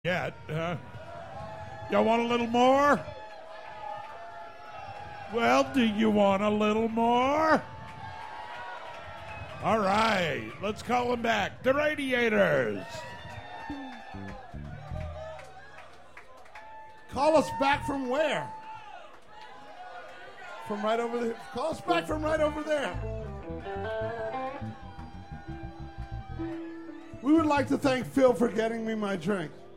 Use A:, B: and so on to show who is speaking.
A: Yet, y'all want a little more? Well, do you want a little more? All right, let's call them back. The Radiators.
B: Call us back from where? From right over there. Call us back from right over there. We would like to thank Phil for getting me my drink.